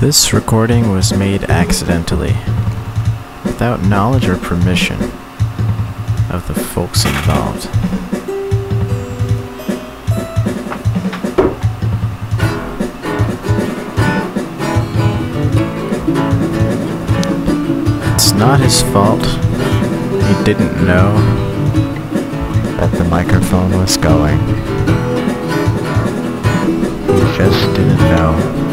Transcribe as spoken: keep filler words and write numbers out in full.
This recording was made accidentally, without knowledge or permission of the folks involved. It's not his fault. He didn't know that the microphone was going. He just didn't know.